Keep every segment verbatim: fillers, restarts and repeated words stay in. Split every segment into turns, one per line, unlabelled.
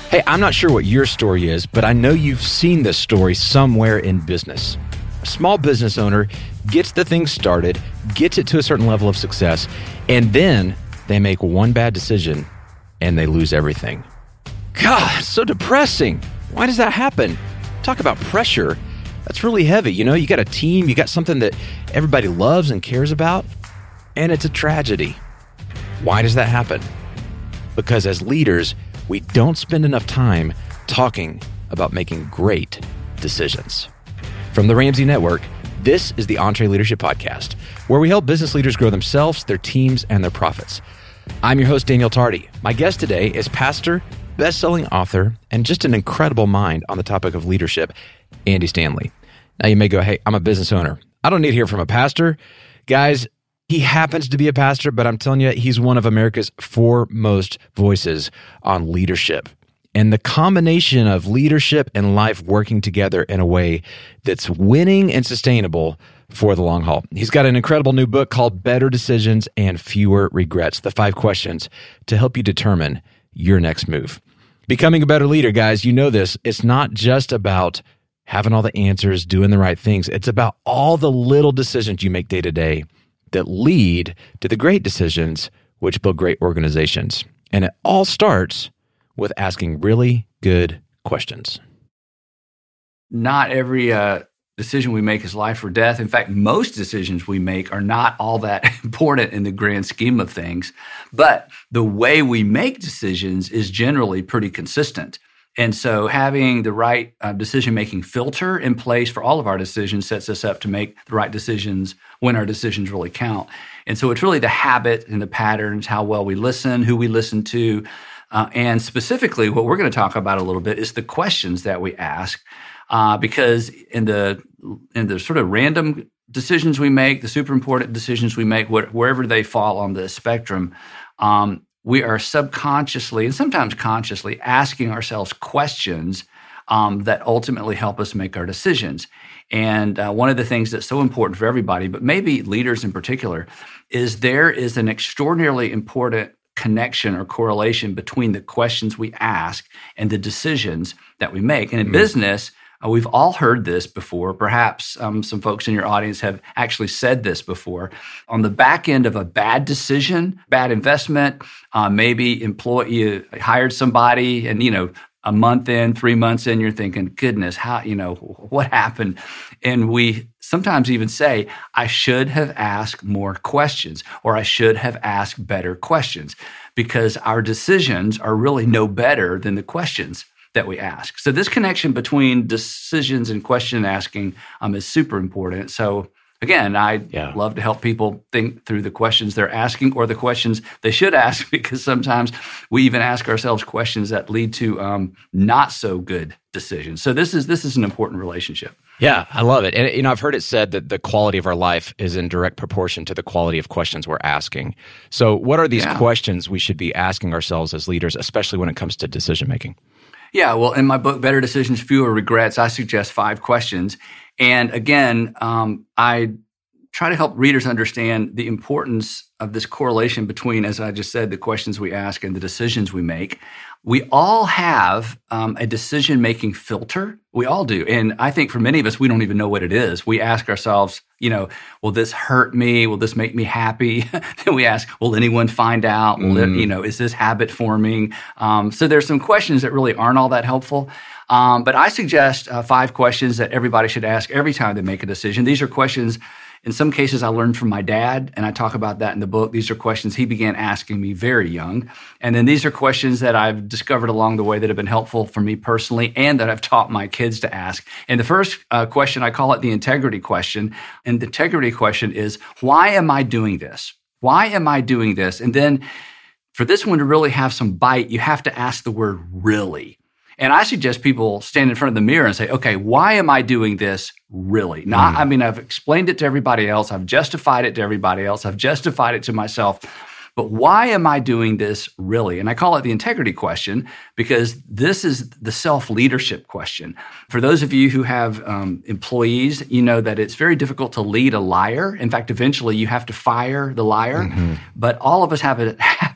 Hey, I'm not sure what your story is, but I know you've seen this story somewhere in business. A small business owner gets the thing started, gets it to a certain level of success, and then they make one bad decision and they lose everything. God, it's so depressing. Why does that happen? Talk about pressure. That's really heavy. You know, you got a team, you got something that everybody loves and cares about, and it's a tragedy. Why does that happen? Because as leaders, we don't spend enough time talking about making great decisions. From the Ramsey Network, this is the EntreLeadership Podcast, where we help business leaders grow themselves, their teams, and their profits. I'm your host, Daniel Tardy. My guest today is pastor, best-selling author, and just an incredible mind on the topic of leadership, Andy Stanley. Now you may go, hey, I'm a business owner. I don't need to hear from a pastor. Guys, he happens to be a pastor, but I'm telling you, he's one of America's foremost voices on leadership. And the combination of leadership and life working together in a way that's winning and sustainable for the long haul. He's got an incredible new book called Better Decisions and Fewer Regrets, the five questions to help you determine your next move. Becoming a better leader, guys, you know this, it's not just about having all the answers, doing the right things. It's about all the little decisions you make day to day that lead to the great decisions which build great organizations. And it all starts with asking really good questions.
Not every uh, decision we make is life or death. In fact, most decisions we make are not all that important in the grand scheme of things. But the way we make decisions is generally pretty consistent. And so having the right uh, decision-making filter in place for all of our decisions sets us up to make the right decisions when our decisions really count. And so it's really the habit and the patterns, how well we listen, who we listen to, uh, and specifically what we're going to talk about a little bit is the questions that we ask, uh, because in the in the sort of random decisions we make, the super important decisions we make, wh- wherever they fall on the spectrum, um, we are subconsciously and sometimes consciously asking ourselves questions um, that ultimately help us make our decisions. And uh, one of the things that's so important for everybody, but maybe leaders in particular, is there is an extraordinarily important connection or correlation between the questions we ask and the decisions that we make. And in mm-hmm. business, Uh, we've all heard this before. Perhaps um, some folks in your audience have actually said this before. On the back end of a bad decision, bad investment, uh, maybe employee you hired somebody, and you know, a month in, three months in, you're thinking, "Goodness, how you know what happened?" And we sometimes even say, "I should have asked more questions," or "I should have asked better questions," because our decisions are really no better than the questions that we ask. So this connection between decisions and question asking um, is super important. So again, I yeah. love to help people think through the questions they're asking or the questions they should ask, because sometimes we even ask ourselves questions that lead to um, not so good decisions. So this is this is an important relationship.
Yeah, I love it. And you know, I've heard it said that the quality of our life is in direct proportion to the quality of questions we're asking. So what are these yeah. questions we should be asking ourselves as leaders, especially when it comes to decision making?
Yeah, well, in my book, Better Decisions, Fewer Regrets, I suggest five questions. And again, um, I try to help readers understand the importance of this correlation between, as I just said, the questions we ask and the decisions we make. We all have um, a decision-making filter. We all do. And I think for many of us, we don't even know what it is. We ask ourselves, you know, will this hurt me? Will this make me happy? Then we ask, will anyone find out? Will mm. it, you know, is this habit forming? Um, so there's some questions that really aren't all that helpful. Um, but I suggest uh, five questions that everybody should ask every time they make a decision. These are questions, in some cases, I learned from my dad, and I talk about that in the book. These are questions he began asking me very young. And then these are questions that I've discovered along the way that have been helpful for me personally and that I've taught my kids to ask. And the first uh, question, I call it the integrity question. And the integrity question is, why am I doing this? Why am I doing this? And then for this one to really have some bite, you have to ask the word really. And I suggest people stand in front of the mirror and say, okay, why am I doing this really? Not, mm. I mean, I've explained it to everybody else. I've justified it to everybody else. I've justified it to myself. But why am I doing this really? And I call it the integrity question because this is the self-leadership question. For those of you who have um, employees, you know that it's very difficult to lead a liar. In fact, eventually you have to fire the liar. Mm-hmm. But all of us have a, have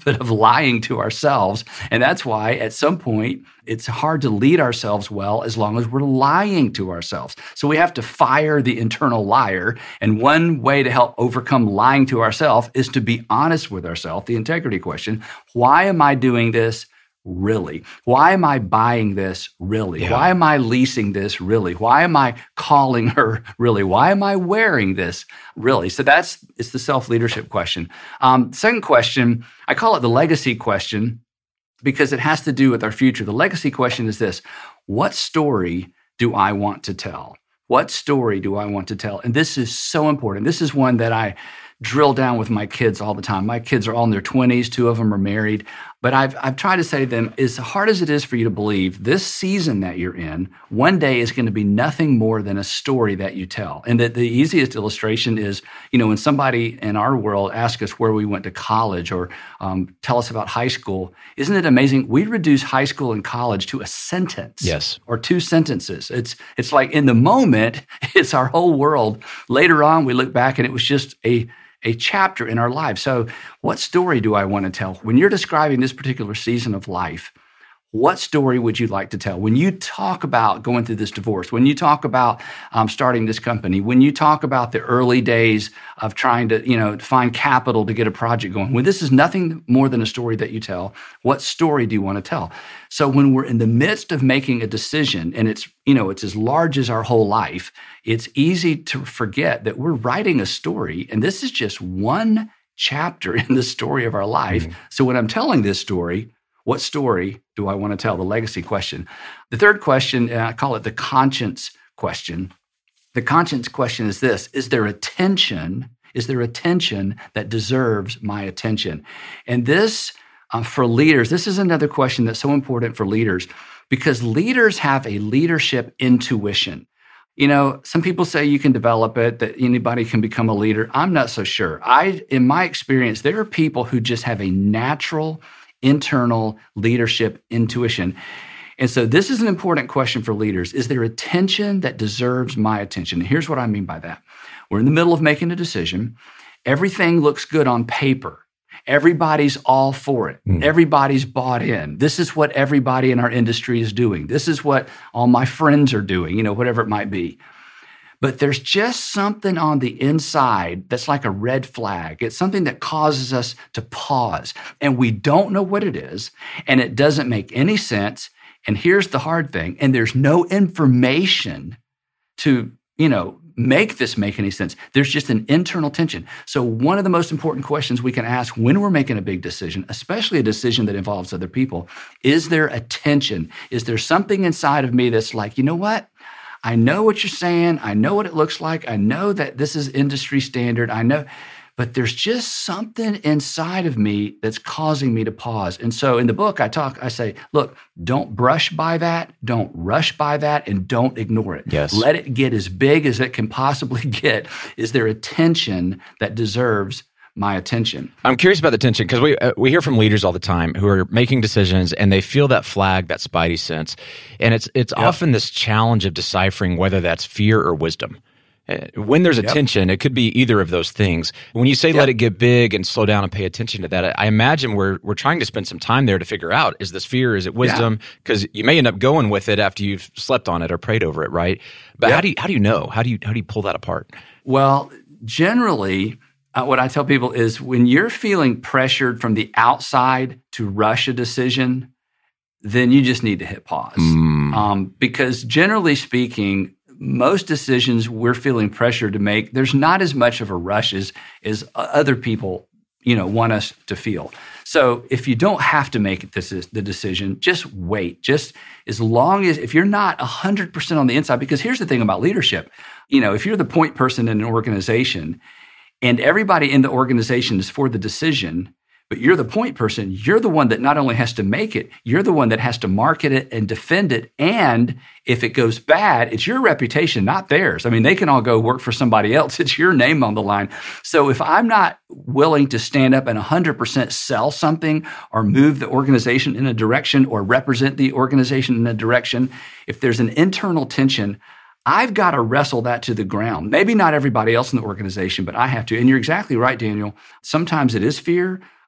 habit of lying to ourselves. And that's why at some point, it's hard to lead ourselves well as long as we're lying to ourselves. So we have to fire the internal liar. And one way to help overcome lying to ourselves is to be honest with ourselves. The integrity question, why am I doing this? Really? Why am I buying this? Really?
Yeah.
Why am I leasing this? Really? Why am I calling her? Really? Why am I wearing this? Really? So that's, it's the self-leadership question. Um, second question, I call it the legacy question because it has to do with our future. The legacy question is this: what story do I want to tell? What story do I want to tell? And this is so important. This is one that I drill down with my kids all the time. My kids are all in their twenties. Two of them are married. But I've I've tried to say to them, as hard as it is for you to believe, this season that you're in, one day is going to be nothing more than a story that you tell. And the, the easiest illustration is, you know, when somebody in our world asks us where we went to college or um, tell us about high school, isn't it amazing? We reduce high school and college to a sentence.
Yes.
Or two sentences. It's it's like in the moment, it's our whole world. Later on, we look back and it was just a a chapter in our lives. So what story do I want to tell? When you're describing this particular season of life, what story would you like to tell? When you talk about going through this divorce, when you talk about um, starting this company, when you talk about the early days of trying to, you know, find capital to get a project going, when this is nothing more than a story that you tell, what story do you want to tell? So when we're in the midst of making a decision and it's, you know, it's as large as our whole life, it's easy to forget that we're writing a story and this is just one chapter in the story of our life. Mm-hmm. So when I'm telling this story, what story do I want to tell? The legacy question. The third question, and I call it the conscience question. The conscience question is this: is there a tension? Is there a tension that deserves my attention? And this, uh, for leaders, this is another question that's so important for leaders because leaders have a leadership intuition. You know, some people say you can develop it, that anybody can become a leader. I'm not so sure. I, in my experience, there are people who just have a natural internal leadership intuition. And so this is an important question for leaders. Is there a tension that deserves my attention? And here's what I mean by that. We're in the middle of making a decision. Everything looks good on paper. Everybody's all for it. Mm. Everybody's bought in. This is what everybody in our industry is doing. This is what all my friends are doing, you know, whatever it might be. But there's just something on the inside that's like a red flag. It's something that causes us to pause, and we don't know what it is, and it doesn't make any sense. And here's the hard thing, and there's no information to, you know, make this make any sense. There's just an internal tension. So one of the most important questions we can ask when we're making a big decision, especially a decision that involves other people, is there a tension? Is there something inside of me that's like, you know what? I know what you're saying. I know what it looks like. I know that this is industry standard. I know, but there's just something inside of me that's causing me to pause. And so in the book, I talk, I say, look, don't brush by that. Don't rush by that, and don't ignore it.
Yes.
Let it get as big as it can possibly get. Is there a tension that deserves my attention?
I'm curious about the tension because we uh, we hear from leaders all the time who are making decisions and they feel that flag, that spidey sense, and it's it's yep. often this challenge of deciphering whether that's fear or wisdom. Uh, when there's a yep. tension, it could be either of those things. When you say yep. let it get big and slow down and pay attention to that, I imagine we're we're trying to spend some time there to figure out, is this fear, is it wisdom? Because yeah. you may end up going with it after you've slept on it or prayed over it, right? But yep. how do you how do you know? How do you how do you pull that apart?
Well, generally, Uh, what I tell people is when you're feeling pressured from the outside to rush a decision, then you just need to hit pause. Mm. Um, because generally speaking, most decisions we're feeling pressure to make, there's not as much of a rush as, as other people, you know, want us to feel. So if you don't have to make this the decision, just wait. Just as long as, if you're not one hundred percent on the inside, because here's the thing about leadership. You know, if you're the point person in an organization, and everybody in the organization is for the decision, but you're the point person, you're the one that not only has to make it, you're the one that has to market it and defend it. And if it goes bad, it's your reputation, not theirs. I mean, they can all go work for somebody else. It's your name on the line. So if I'm not willing to stand up and one hundred percent sell something or move the organization in a direction or represent the organization in a direction, if there's an internal tension, I've got to wrestle that to the ground. Maybe not everybody else in the organization, but I have to. And you're exactly right, Daniel. Sometimes it is fear.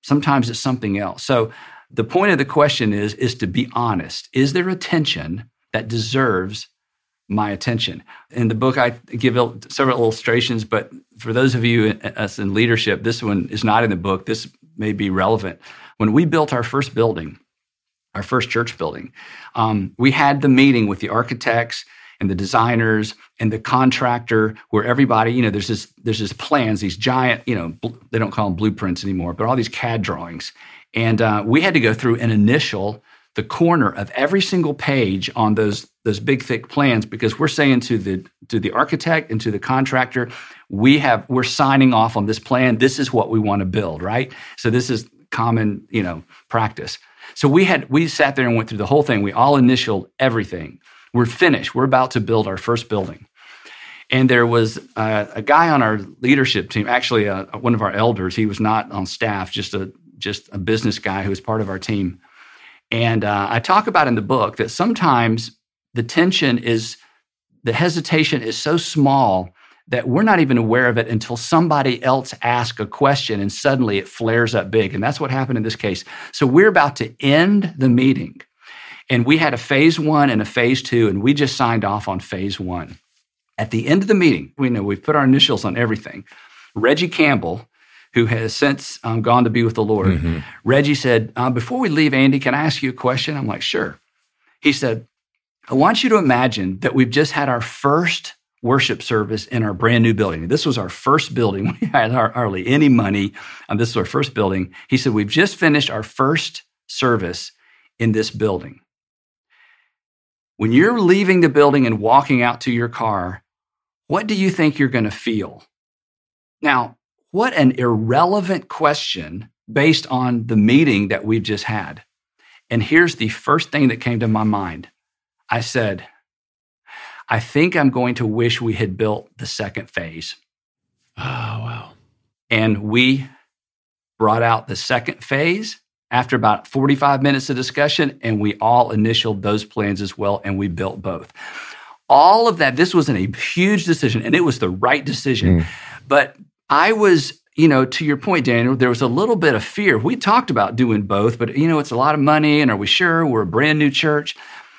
Sometimes it's something else. So the point of the question is, is to be honest. Is there a tension that deserves my attention? In the book, I give several illustrations, but for those of you, us in leadership, this one is not in the book. This may be relevant. When we built our first building, our first church building, um, we had the meeting with the architects and the designers and the contractor, where everybody, you know, there's this, there's this plans, these giant, you know, bl- they don't call them blueprints anymore, but all these C A D drawings. And uh, we had to go through and initial the corner of every single page on those those big thick plans, because we're saying to the to the architect and to the contractor, we have we're signing off on this plan. This is what we want to build, right? So this is common, you know, practice. So we had we sat there and went through the whole thing. We all initialed everything. We're finished. We're about to build our first building. And there was uh, a guy on our leadership team, actually uh, one of our elders. He was not on staff, just a just a business guy who was part of our team. And uh, I talk about in the book that sometimes the tension is, the hesitation is so small that we're not even aware of it until somebody else asks a question and suddenly it flares up big. And that's what happened in this case. So we're about to end the meeting. And we had a phase one and a phase two, and we just signed off on phase one. At the end of the meeting, we know we've put our initials on everything. Reggie Campbell, who has since um, gone to be with the Lord, mm-hmm. Reggie said, uh, before we leave, Andy, can I ask you a question? I'm like, sure. He said, I want you to imagine that we've just had our first worship service in our brand new building. This was our first building. We had hardly any money. Um, this was our first building. He said, we've just finished our first service in this building. When you're leaving the building and walking out to your car, what do you think you're going to feel? Now, what an irrelevant question based on the meeting that we've just had. And here's the first thing that came to my mind. I said, I think I'm going to wish we had built the second phase.
Oh, wow.
And we brought out the second phase after about forty-five minutes of discussion, and we all initialed those plans as well, and we built both. All of that, this wasn't a huge decision, and it was the right decision. Mm. But I was, you know, to your point, Daniel, there was a little bit of fear. We talked about doing both, but, you know, it's a lot of money, and are we sure? We're a brand new church.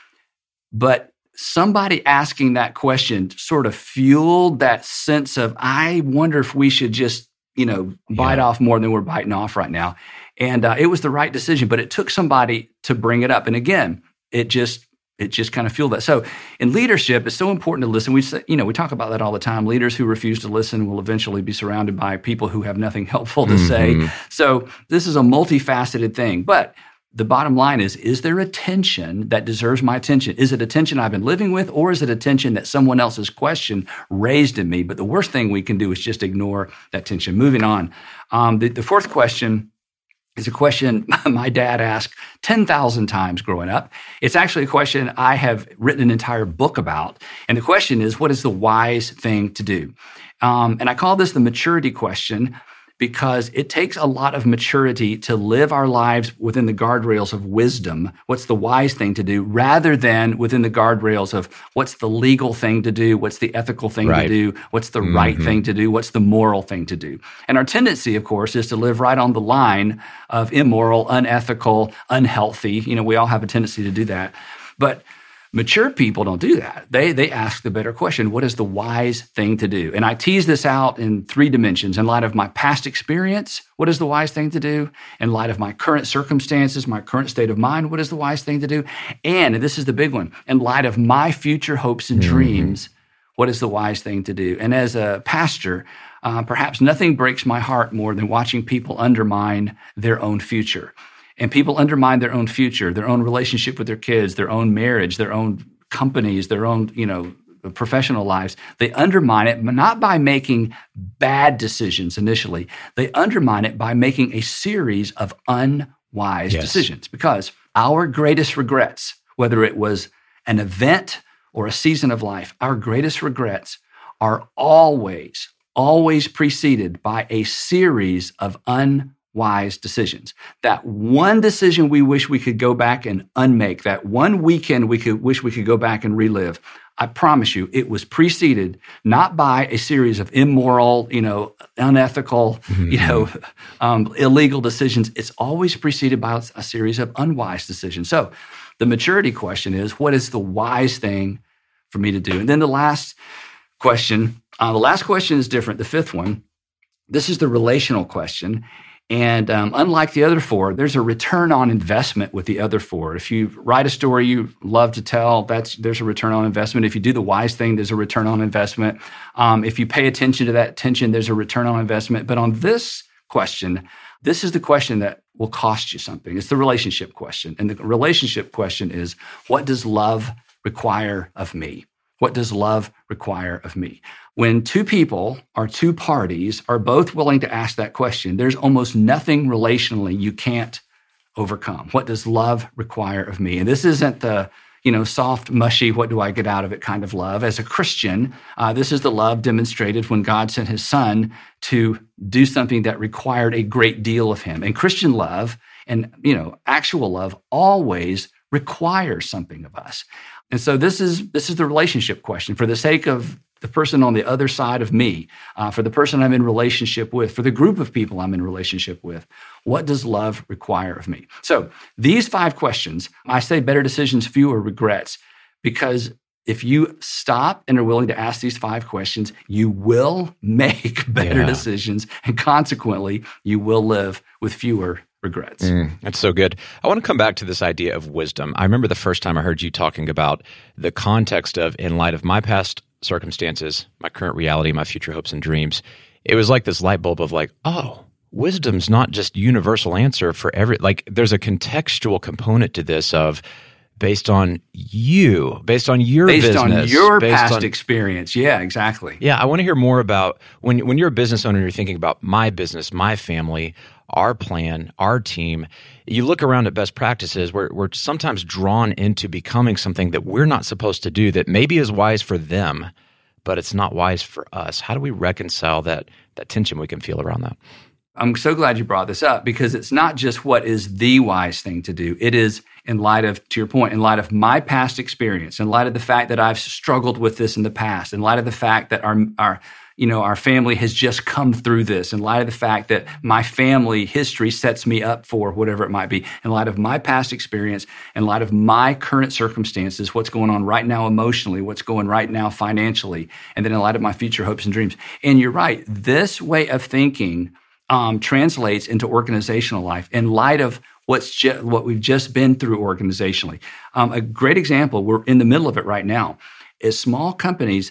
But somebody asking that question sort of fueled that sense of, I wonder if we should just, you know, bite yeah. off more than we're biting off right now. And uh, it was the right decision, but it took somebody to bring it up. And again, it just it just kind of fueled that. So in leadership, it's so important to listen. We say, you know, we talk about that all the time. Leaders who refuse to listen will eventually be surrounded by people who have nothing helpful to mm-hmm. say. So this is a multifaceted thing. But the bottom line is, is there a tension that deserves my attention? Is it a tension I've been living with, or is it a tension that someone else's question raised in me? But the worst thing we can do is just ignore that tension. Moving on. Um, the, the fourth question is a question my dad asked ten thousand times growing up. It's actually a question I have written an entire book about. And the question is, what is the wise thing to do? Um, and I call this the maturity question, because it takes a lot of maturity to live our lives within the guardrails of wisdom. What's the wise thing to do, rather than within the guardrails of what's the legal thing to do, what's the ethical thing right. to do, what's the mm-hmm. right thing to do, what's the moral thing to do. And our tendency, of course, is to live right on the line of immoral, unethical, unhealthy. You know, we all have a tendency to do that. But mature people don't do that. They they ask the better question, what is the wise thing to do? And I tease this out in three dimensions. In light of my past experience, what is the wise thing to do? In light of my current circumstances, my current state of mind, what is the wise thing to do? And, and this is the big one, in light of my future hopes and mm-hmm. dreams, what is the wise thing to do? And as a pastor, uh, perhaps nothing breaks my heart more than watching people undermine their own future. And people undermine their own future, their own relationship with their kids, their own marriage, their own companies, their own, you know, professional lives. They undermine it not by making bad decisions initially. They undermine it by making a series of unwise yes. decisions. Because our greatest regrets, whether it was an event or a season of life, our greatest regrets are always, always preceded by a series of unwise wise decisions. That one decision we wish we could go back and unmake, that one weekend we could wish we could go back and relive, I promise you, it was preceded not by a series of immoral, you know, unethical, mm-hmm. you know, um, illegal decisions. It's always preceded by a series of unwise decisions. So the maturity question is, what is the wise thing for me to do? And then the last question, uh, the last question is different. The fifth one, this is the relational question. And um, unlike the other four, there's a return on investment with the other four. If you write a story you love to tell, that's there's a return on investment. If you do the wise thing, there's a return on investment. Um, if you pay attention to that attention, there's a return on investment. But on this question, this is the question that will cost you something. It's the relationship question. And the relationship question is, what does love require of me? What does love require of me? When two people or two parties are both willing to ask that question, there's almost nothing relationally you can't overcome. What does love require of me? And this isn't the, you know, soft, mushy, what do I get out of it kind of love. As a Christian, uh, this is the love demonstrated when God sent his son to do something that required a great deal of him. And Christian love and, you know, actual love always requires something of us. And so this is this is the relationship question. For the sake of the person on the other side of me, uh, for the person I'm in relationship with, for the group of people I'm in relationship with, what does love require of me? So these five questions, I say better decisions, fewer regrets, because if you stop and are willing to ask these five questions, you will make better yeah. decisions, and consequently, you will live with fewer regrets.
Mm, that's so good. I want to come back to this idea of wisdom. I remember the first time I heard you talking about the context of, in light of my past circumstances, my current reality, my future hopes and dreams, it was like this light bulb of like, oh, wisdom's not just universal answer for every, like there's a contextual component to this of based on you, based on your
based
business.
Based on your
based
past
on,
experience. Yeah, exactly.
Yeah, I want to hear more about when when you're a business owner, you're thinking about my business, my family, our plan, our team. You look around at best practices, we're, we're sometimes drawn into becoming something that we're not supposed to do that maybe is wise for them, but it's not wise for us. How do we reconcile that that tension we can feel around that?
I'm so glad you brought this up, because it's not just what is the wise thing to do. It is in light of, to your point, in light of my past experience, in light of the fact that I've struggled with this in the past, in light of the fact that our, our, you know, our family has just come through this, in light of the fact that my family history sets me up for whatever it might be, in light of my past experience, in light of my current circumstances, what's going on right now emotionally, what's going right now financially, and then in light of my future hopes and dreams. And you're right, this way of thinking Um, translates into organizational life in light of what's ju- what we've just been through organizationally. Um, a great example, we're in the middle of it right now, is small companies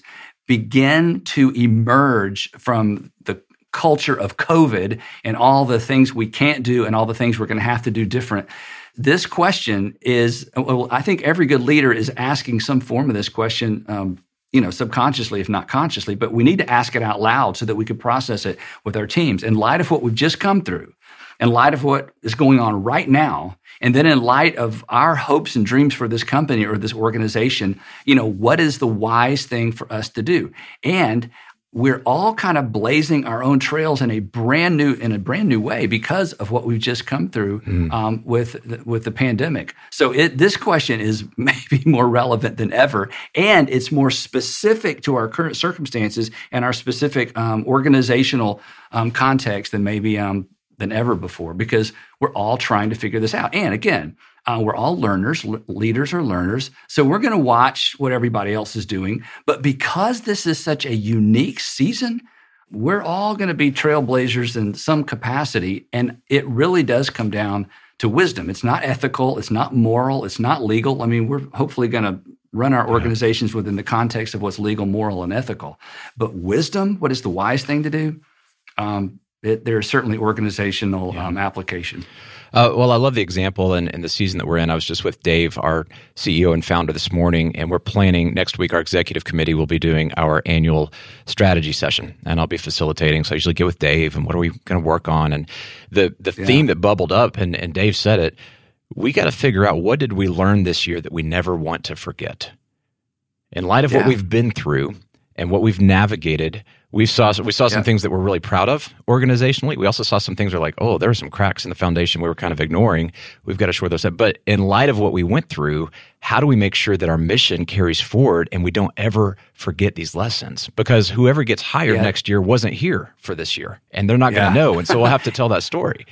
begin to emerge from the culture of COVID and all the things we can't do and all the things we're going to have to do different. This question is, well, I think every good leader is asking some form of this question, um, you know, subconsciously, if not consciously, but we need to ask it out loud so that we could process it with our teams. In light of what we've just come through, in light of what is going on right now, and then in light of our hopes and dreams for this company or this organization, you know, what is the wise thing for us to do? And we're all kind of blazing our own trails in a brand new in a brand new way because of what we've just come through mm. um, with with the pandemic. So it, this question is maybe more relevant than ever, and it's more specific to our current circumstances and our specific um, organizational um, context than maybe um, than ever before, because we're all trying to figure this out. And again, Uh, we're all learners. L- leaders are learners. So we're going to watch what everybody else is doing. But because this is such a unique season, we're all going to be trailblazers in some capacity. And it really does come down to wisdom. It's not ethical. It's not moral. It's not legal. I mean, we're hopefully going to run our organizations within the context of what's legal, moral, and ethical. But wisdom, what is the wise thing to do? Um, it, there's certainly organizational yeah. um, application.
Uh, well, I love the example and, and the season that we're in. I was just with Dave, our C E O and founder, this morning, and we're planning next week. Our executive committee will be doing our annual strategy session, and I'll be facilitating. So I usually get with Dave, and what are we going to work on? And the the yeah. theme that bubbled up, and, and Dave said it, we got to figure out what did we learn this year that we never want to forget. In light of yeah. what we've been through, and what we've navigated. We saw we saw some
yeah.
things that we're really proud of organizationally. We also saw some things that are like, oh, there are some cracks in the foundation we were kind of ignoring. We've got to shore those up. But in light of what we went through, how do we make sure that our mission carries forward and we don't ever forget these lessons? Because whoever gets hired
yeah.
next year wasn't here for this year, and they're not
yeah.
going to know. And so we'll have to tell that story.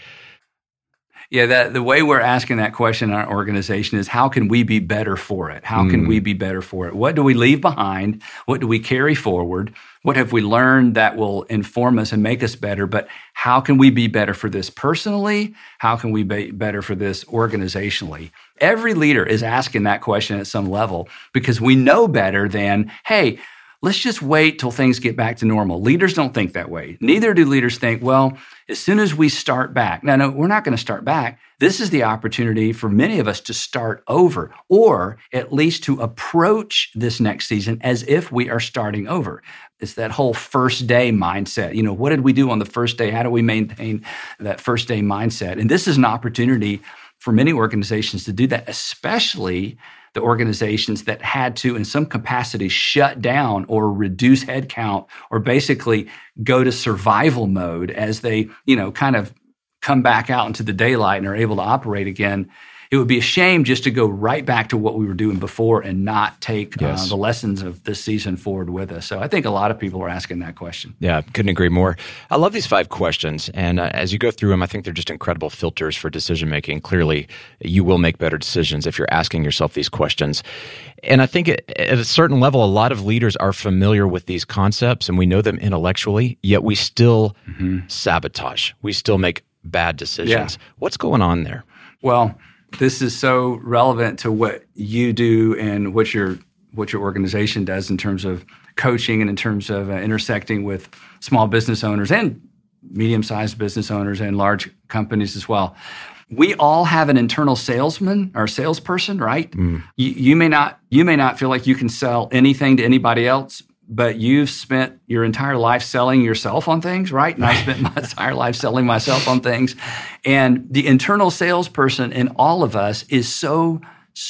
Yeah, that, the way we're asking that question in our organization is, how can we be better for it? How can mm. we be better for it? What do we leave behind? What do we carry forward? What have we learned that will inform us and make us better? But how can we be better for this personally? How can we be better for this organizationally? Every leader is asking that question at some level, because we know better than, hey, let's just wait till things get back to normal. Leaders don't think that way. Neither do leaders think, well, as soon as we start back. No, no, we're not going to start back. This is the opportunity for many of us to start over, or at least to approach this next season as if we are starting over. It's that whole first day mindset. You know, what did we do on the first day? How do we maintain that first day mindset? And this is an opportunity for many organizations to do that, especially the organizations that had to, in some capacity, shut down or reduce headcount, or basically go to survival mode as they, you know, kind of come back out into the daylight and are able to operate again. It would be a shame just to go right back to what we were doing before and not take yes. uh, the lessons of this season forward with us. So I think a lot of people are asking that question.
Yeah, couldn't agree more. I love these five questions. And uh, as you go through them, I think they're just incredible filters for decision making. Clearly, you will make better decisions if you're asking yourself these questions. And I think at a certain level, a lot of leaders are familiar with these concepts and we know them intellectually, yet we still mm-hmm. sabotage. We still make bad decisions. Yeah. What's going on there?
Well, this is so relevant to what you do and what your what your organization does in terms of coaching and in terms of uh, intersecting with small business owners and medium-sized business owners and large companies as well. We all have an internal salesman or salesperson, right? Mm. You, you may not you may not feel like you can sell anything to anybody else, but you've spent your entire life selling yourself on things, right? And I spent my entire life selling myself on things. And the internal salesperson in all of us is so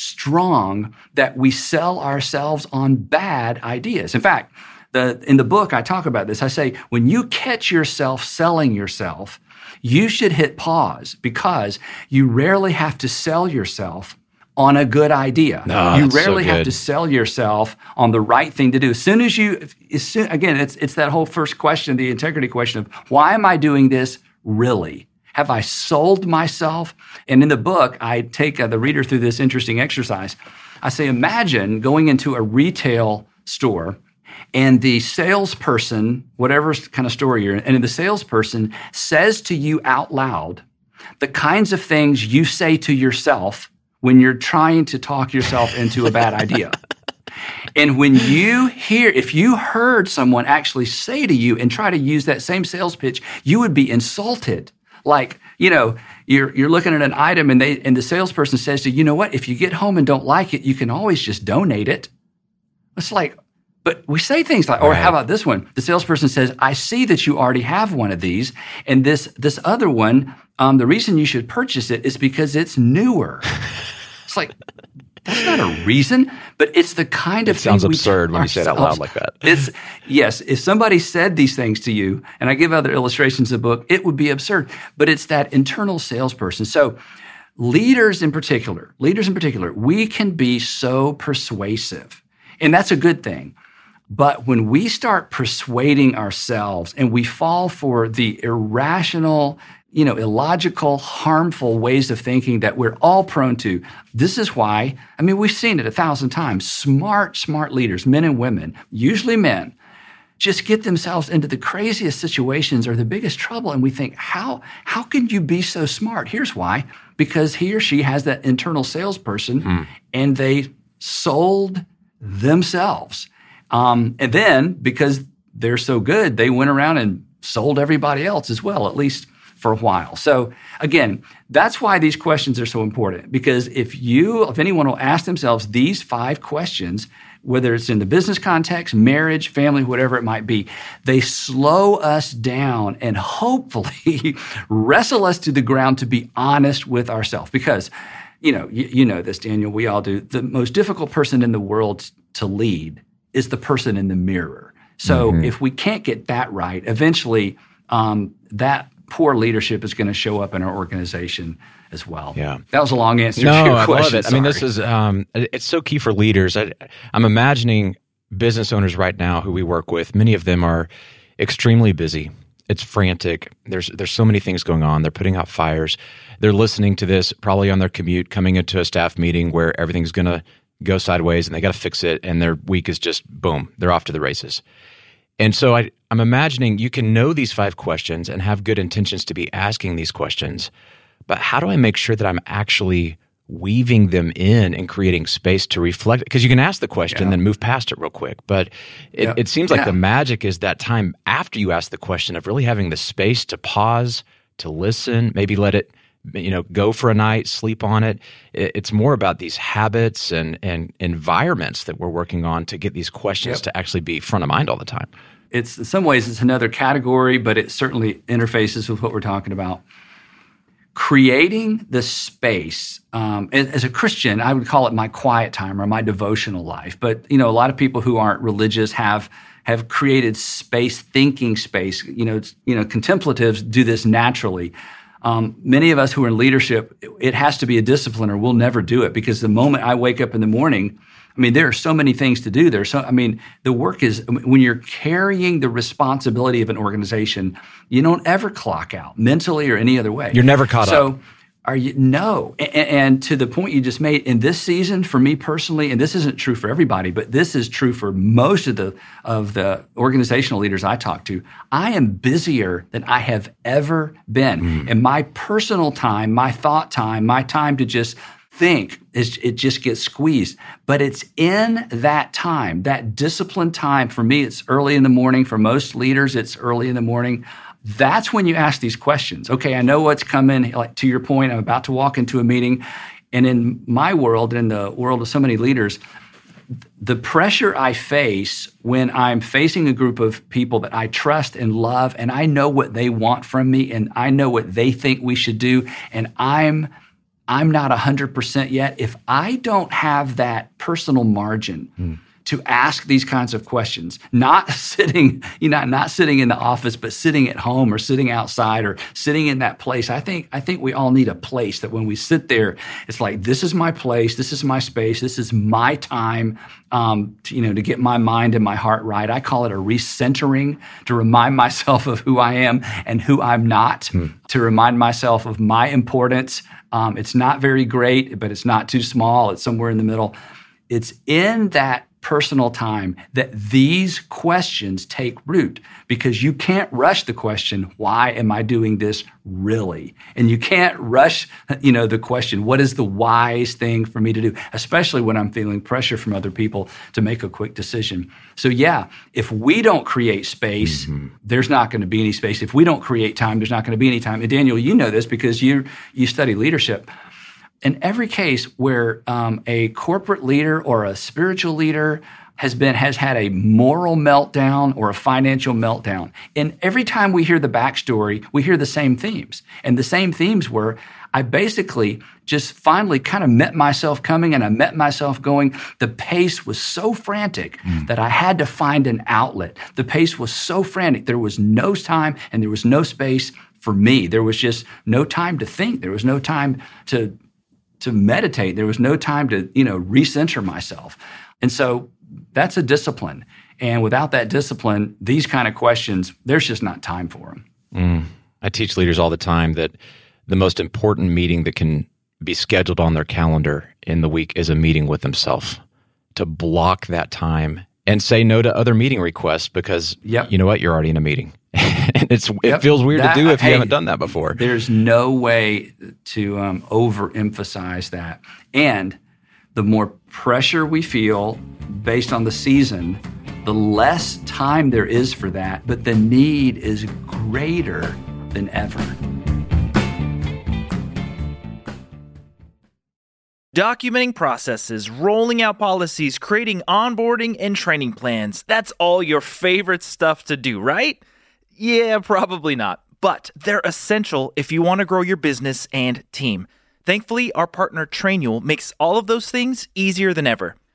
strong that we sell ourselves on bad ideas. In fact, the, in the book, I talk about this. I say, when you catch yourself selling yourself, you should hit pause, because you rarely have to sell yourself on a good idea.
Oh,
you rarely
so
have to sell yourself on the right thing to do. As soon as you, as soon, again, it's it's that whole first question, the integrity question of, why am I doing this really? Have I sold myself? And in the book, I take uh, the reader through this interesting exercise. I say, imagine going into a retail store and the salesperson, whatever kind of store you're in, and the salesperson says to you out loud the kinds of things you say to yourself when you're trying to talk yourself into a bad idea. And when you hear, if you heard someone actually say to you and try to use that same sales pitch, you would be insulted. Like, you know, you're you're looking at an item and they and the salesperson says to you, you know what, if you get home and don't like it, you can always just donate it. It's like, but we say things like, or how about this one? The salesperson says, I see that you already have one of these, and this this other one, um, the reason you should purchase it is because it's newer. It's like, that's not a reason, but it's the kind of
it
thing
sounds absurd when you say it out loud like that.
It's yes, if somebody said these things to you, and I give other illustrations in the book, it would be absurd. But it's that internal salesperson. So leaders in particular, leaders in particular, we can be so persuasive, and that's a good thing. But when we start persuading ourselves and we fall for the irrational, you know, illogical, harmful ways of thinking that we're all prone to, this is why, I mean, we've seen it a thousand times. Smart, smart leaders, men and women, usually men, just get themselves into the craziest situations or the biggest trouble. And we think, how, how can you be so smart? Here's why. Because he or she has that internal salesperson mm. and they sold themselves. Um, and then because they're so good, they went around and sold everybody else as well, at least for a while. So again, that's why these questions are so important, because if you, if anyone will ask themselves these five questions, whether it's in the business context, marriage, family, whatever it might be, they slow us down and hopefully wrestle us to the ground to be honest with ourselves. Because, you know, you, you know this, Daniel, we all do. The most difficult person in the world to lead is the person in the mirror. So
Mm-hmm.
if we can't get that right, eventually um, that poor leadership is going to show up in our organization as well.
Yeah.
That was a long answer
No,
to your
I
question.
love it. I mean, this
Sorry.
is um, it's so key for leaders. I, I'm imagining business owners right now who we work with. Many of them are extremely busy. It's frantic. There's there's so many things going on. They're putting out fires. They're listening to this probably on their commute, coming into a staff meeting where everything's going to go sideways and they got to fix it, and their week is just boom, they're off to the races. And so I, I'm imagining you can know these five questions and have good intentions to be asking these questions, but how do I make sure that I'm actually weaving them in and creating space to reflect? Because you can ask the question and
Yeah.
then move past it real quick, but it,
Yeah.
it seems like
Yeah.
the magic is that time after you ask the question of really having the space to pause, to listen, maybe let it you know, go for a night, sleep on it. It's more about these habits and, and environments that we're working on to get these questions
Yep.
to actually be front of mind all the time.
It's in some ways it's another category, but it certainly interfaces with what we're talking about. Creating the space. Um, as, as a Christian, I would call it my quiet time or my devotional life. But you know, a lot of people who aren't religious have have created space, thinking space. You know, it's, you know, contemplatives do this naturally. Um, many of us who are in leadership, it has to be a discipline or we'll never do it, because the moment I wake up in the morning, I mean, there are so many things to do. There's so, I mean, the work is, when you're carrying the responsibility of an organization, you don't ever clock out mentally or any other way.
You're never caught
so,
up.
Are you? No. And, and to the point you just made, in this season, for me personally, and this isn't true for everybody, but this is true for most of the of the organizational leaders I talk to, I am busier than I have ever been.
Mm.
And my personal time, my thought time, my time to just think, is it just gets squeezed. But it's in that time, that disciplined time. For me, it's early in the morning. For most leaders, it's early in the morning. That's when you ask these questions. Okay, I know what's coming. Like, to your point, I'm about to walk into a meeting. And in my world, in the world of so many leaders, the pressure I face when I'm facing a group of people that I trust and love, and I know what they want from me, and I know what they think we should do, and I'm I'm not one hundred percent yet. If I don't have that personal margin mm. to ask these kinds of questions, not sitting, you know, not sitting in the office, but sitting at home or sitting outside or sitting in that place. I think I think we all need a place that when we sit there, it's like, this is my place, this is my space, this is my time, um, to, you know, to get my mind and my heart right. I call it a recentering, to remind myself of who I am and who I'm not, hmm. to remind myself of my importance. Um, it's not very great, but it's not too small. It's somewhere in the middle. It's in that personal time that these questions take root, because you can't rush the question, why am I doing this really? And you can't rush, you know, the question, what is the wise thing for me to do? Especially when I'm feeling pressure from other people to make a quick decision. So yeah, if we don't create space, mm-hmm. there's not going to be any space. If we don't create time, there's not going to be any time. And Daniel, you know this because you you study leadership. In every case where um, a corporate leader or a spiritual leader has been has had a moral meltdown or a financial meltdown, and every time we hear the backstory, we hear the same themes. And the same themes were, I basically just finally kind of met myself coming, and I met myself going. The pace was so frantic mm. that I had to find an outlet. The pace was so frantic. There was no time and there was no space for me. There was just no time to think. There was no time to to meditate. There was no time to, you know, recenter myself. And so that's a discipline. And without that discipline, these kind of questions, there's just not time for them.
Mm. I teach leaders all the time that the most important meeting that can be scheduled on their calendar in the week is a meeting with themselves, to block that time and say no to other meeting requests, because yep. you know what? You're already in a meeting. And it's it yep. feels weird that, to do if you hey, haven't done that before.
There's no way to um, overemphasize that. And the more pressure we feel based on the season, the less time there is for that, but the need is greater than ever.
Documenting processes, rolling out policies, creating onboarding and training plans. That's all your favorite stuff to do, right? Yeah, probably not. But they're essential if you want to grow your business and team. Thankfully, our partner Trainual makes all of those things easier than ever.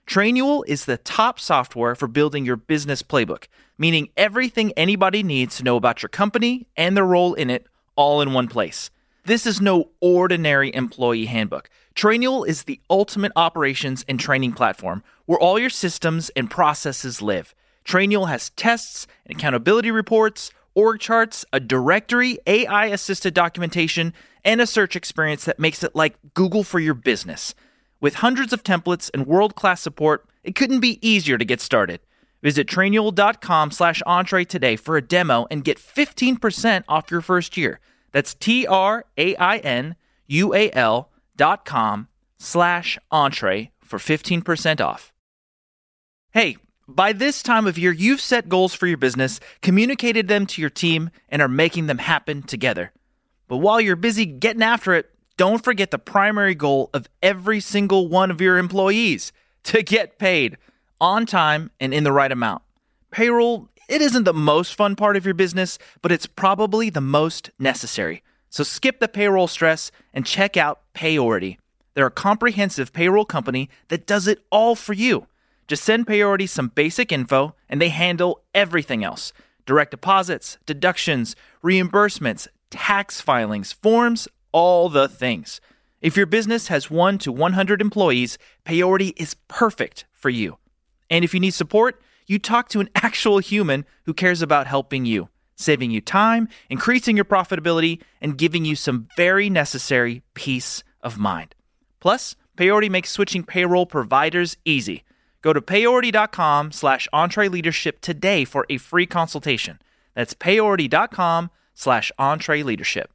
Trainual is the top software for building your business playbook, meaning everything anybody needs to know about your company and their role in it all in one place. This is no ordinary employee handbook. Trainual is the ultimate operations and training platform where all your systems and processes live. Trainual has tests and accountability reports, org charts, a directory, A I-assisted documentation, and a search experience that makes it like Google for your business. With hundreds of templates and world-class support, it couldn't be easier to get started. Visit trainual.com slash entree today for a demo and get fifteen percent off your first year. That's T-R-A-I-N-U-A-L dot com slash entree for fifteen percent off. Hey, by this time of year, you've set goals for your business, communicated them to your team, and are making them happen together. But while you're busy getting after it, don't forget the primary goal of every single one of your employees, to get paid on time and in the right amount. Payroll, it isn't the most fun part of your business, but it's probably the most necessary. So skip the payroll stress and check out Payority. They're a comprehensive payroll company that does it all for you. Just send Payority some basic info and they handle everything else. Direct deposits, deductions, reimbursements, tax filings, forms, all the things. If your business has one to one hundred employees, Payority is perfect for you. And if you need support, you talk to an actual human who cares about helping you, saving you time, increasing your profitability, and giving you some very necessary peace of mind. Plus, Payority makes switching payroll providers easy. Go to payority.com slash entreleadership today for a free consultation. That's payority.com slash entreleadership.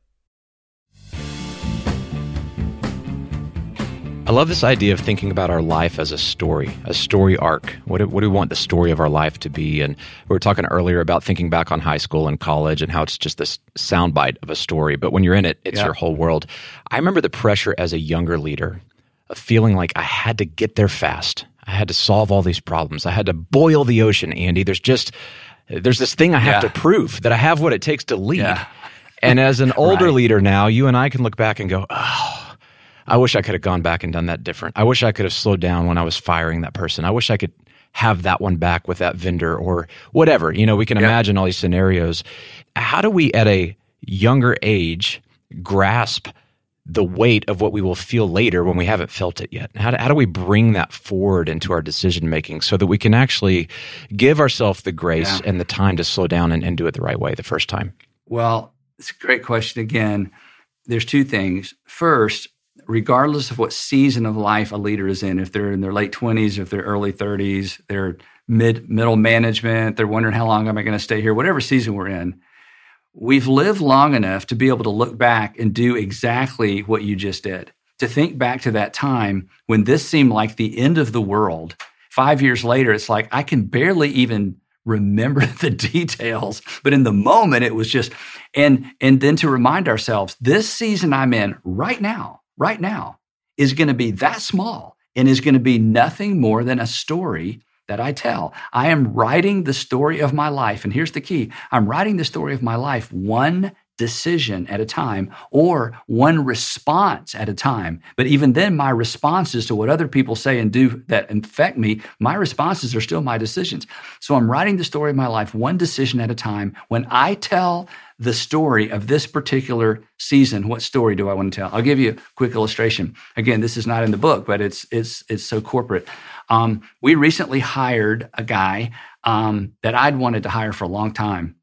I love this idea of thinking about our life as a story, a story arc. What do, what do we want the story of our life to be? And we were talking earlier about thinking back on high school and college and how it's just this soundbite of a story. But when you're in it, it's
yeah.
your whole world. I remember the pressure as a younger leader of feeling like I had to get there fast. I had to solve all these problems. I had to boil the ocean, Andy. There's just, there's this thing I have
yeah.
to prove, that I have what it takes to lead.
Yeah.
And as an older
right.
leader now, you and I can look back and go, oh, I wish I could have gone back and done that different. I wish I could have slowed down when I was firing that person. I wish I could have that one back with that vendor or whatever. You know, we can
yeah.
imagine all these scenarios. How do we at a younger age grasp the weight of what we will feel later when we haven't felt it yet? How do, how do we bring that forward into our decision making so that we can actually give ourselves the grace
yeah.
and the time to slow down and, and do it the right way the first time?
Well, it's a great question. Again, there's two things. First, regardless of what season of life a leader is in, if they're in their late twenties, if they're early thirties, they're mid middle management, they're wondering how long am I going to stay here, whatever season we're in, we've lived long enough to be able to look back and do exactly what you just did, to think back to that time when this seemed like the end of the world. Five years later, it's like I can barely even remember the details, but in the moment it was just, and and then to remind ourselves, this season I'm in right now, right now is going to be that small and is going to be nothing more than a story that I tell. I am writing the story of my life. And here's the key. I'm writing the story of my life one decision at a time or one response at a time. But even then, my responses to what other people say and do that affect me, my responses are still my decisions. So I'm writing the story of my life one decision at a time. When I tell the story of this particular season, what story do I want to tell? I'll give you a quick illustration. Again, this is not in the book, but it's it's it's so corporate. Um, we recently hired a guy um, that I'd wanted to hire for a long time.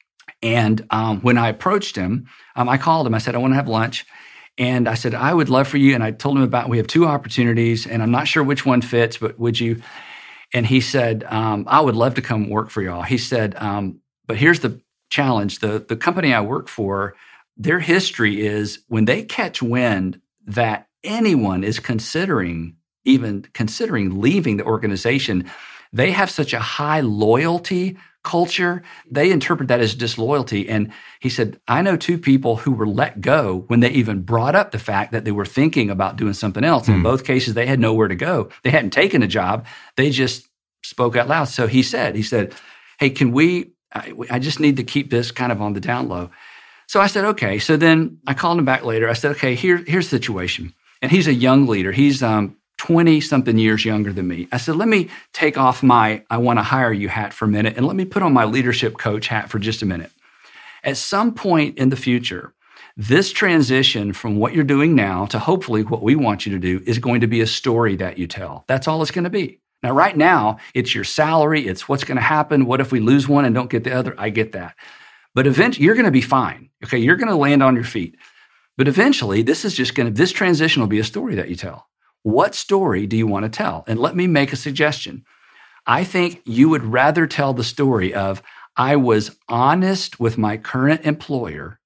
And um, when I approached him, um, I called him. I said, I want to have lunch. And I said, I would love for you. And I told him about, we have two opportunities and I'm not sure which one fits, but would you? And he said, um, I would love to come work for y'all. He said, um, but here's the challenge. The, the company I work for, their history is when they catch wind that anyone is considering, even considering leaving the organization, they have such a high loyalty culture. They interpret that as disloyalty. And he said, I know two people who were let go when they even brought up the fact that they were thinking about doing something else. Mm. In both cases, they had nowhere to go. They hadn't taken a job. They just spoke out loud. So he said, he said, hey, can we, I, I just need to keep this kind of on the down low. So I said, okay. So then I called him back later. I said, okay, here, here's the situation. And he's a young leader. He's um, twenty-something years younger than me. I said, let me take off my I want to hire you hat for a minute, and let me put on my leadership coach hat for just a minute. At some point in the future, this transition from what you're doing now to hopefully what we want you to do is going to be a story that you tell. That's all it's going to be. Now, right now, it's your salary. It's what's going to happen. What if we lose one and don't get the other? I get that. But eventually, you're going to be fine. Okay, you're going to land on your feet. But eventually, this is just going to, this transition will be a story that you tell. What story do you want to tell? And let me make a suggestion. I think you would rather tell the story of, I was honest with my current employer,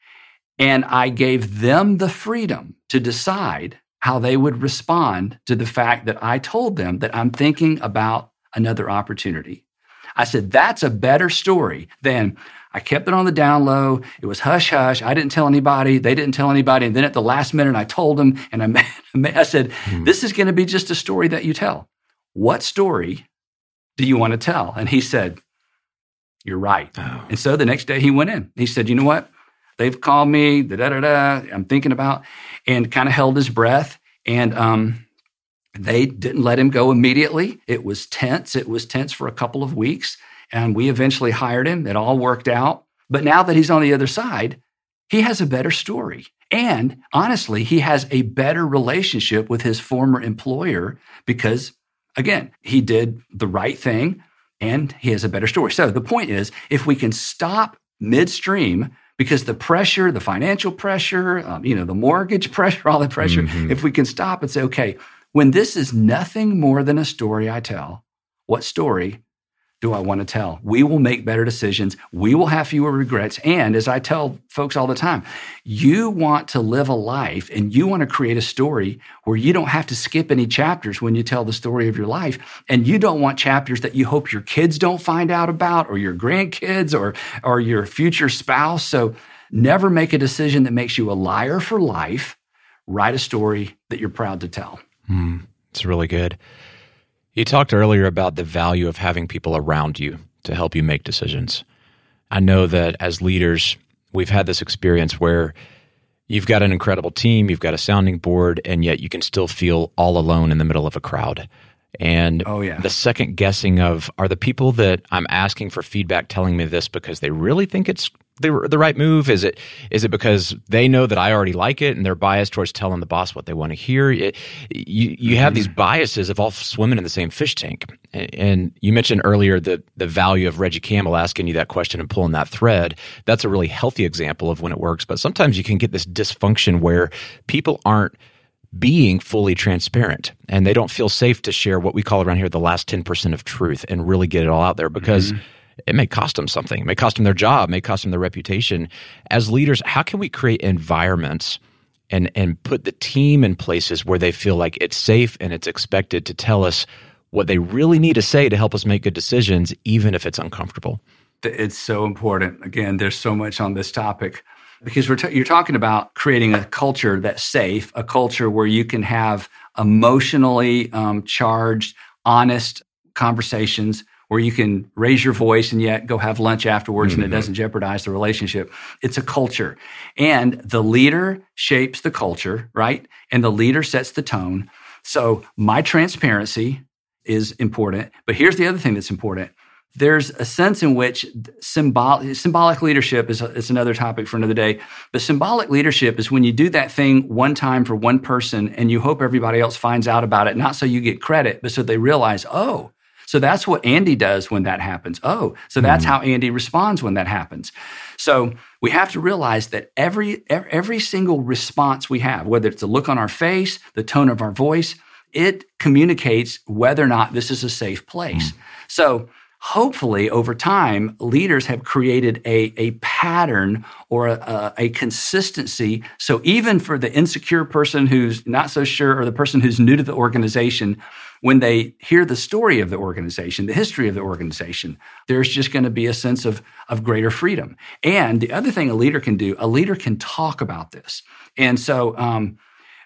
and I gave them the freedom to decide how they would respond to the fact that I told them that I'm thinking about another opportunity. I said, that's a better story than I kept it on the down low. It was hush hush. I didn't tell anybody. They didn't tell anybody. And then at the last minute, I told them, and I, I said, hmm. this is going to be just a story that you tell. What story do you want to tell? And he said, you're right. Oh. And so the next day he went in. He said, you know what? They've called me, da da da da. I'm thinking about, and kind of held his breath. And um, they didn't let him go immediately. It was tense. It was tense for a couple of weeks. And we eventually hired him. It all worked out. But now that he's on the other side, he has a better story. And honestly, he has a better relationship with his former employer because, again, he did the right thing and he has a better story. So the point is, if we can stop midstream, because the pressure, the financial pressure, um, you know, the mortgage pressure, all the pressure, mm-hmm. if we can stop and say, okay, when this is nothing more than a story I tell, what story do I want to tell? We will make better decisions. We will have fewer regrets. And as I tell folks all the time, you want to live a life and you want to create a story where you don't have to skip any chapters when you tell the story of your life. And you don't want chapters that you hope your kids don't find out about, or your grandkids, or, or your future spouse. So never make a decision that makes you a liar for life. Write a story that you're proud to tell.
Mm, it's really good. You talked earlier about the value of having people around you to help you make decisions. I know that as leaders, we've had this experience where you've got an incredible team, you've got a sounding board, and yet you can still feel all alone in the middle of a crowd. And
oh, yeah.
the second guessing of, are the people that I'm asking for feedback telling me this because they really think it's the, the right move? Is it is it because they know that I already like it and they're biased towards telling the boss what they want to hear? It, you you have these biases of all swimming in the same fish tank. And you mentioned earlier the, the value of Reggie Campbell asking you that question and pulling that thread. That's a really healthy example of when it works. But sometimes you can get this dysfunction where people aren't being fully transparent and they don't feel safe to share what we call around here the last ten percent of truth and really get it all out there because mm-hmm. it may cost them something. It may cost them their job, it may cost them their reputation. As leaders, how can we create environments and, and put the team in places where they feel like it's safe and it's expected to tell us what they really need to say to help us make good decisions, even if it's uncomfortable?
It's so important. Again, there's so much on this topic. Because we're t- you're talking about creating a culture that's safe, a culture where you can have emotionally um, charged, honest conversations, where you can raise your voice and yet go have lunch afterwards mm-hmm. and it doesn't jeopardize the relationship. It's a culture. And the leader shapes the culture, right? And the leader sets the tone. So my transparency is important. But here's the other thing that's important. There's a sense in which symbolic, symbolic leadership is, is another topic for another day. But symbolic leadership is when you do that thing one time for one person and you hope everybody else finds out about it, not so you get credit, but so they realize, oh, so that's what Andy does when that happens. Oh, so that's mm. how Andy responds when that happens. So we have to realize that every, every single response we have, whether it's the look on our face, the tone of our voice, it communicates whether or not this is a safe place. Mm. So hopefully, over time, leaders have created a, a pattern or a, a consistency. So even for the insecure person who's not so sure, or the person who's new to the organization, when they hear the story of the organization, the history of the organization, there's just going to be a sense of, of greater freedom. And the other thing a leader can do, a leader can talk about this. And so um,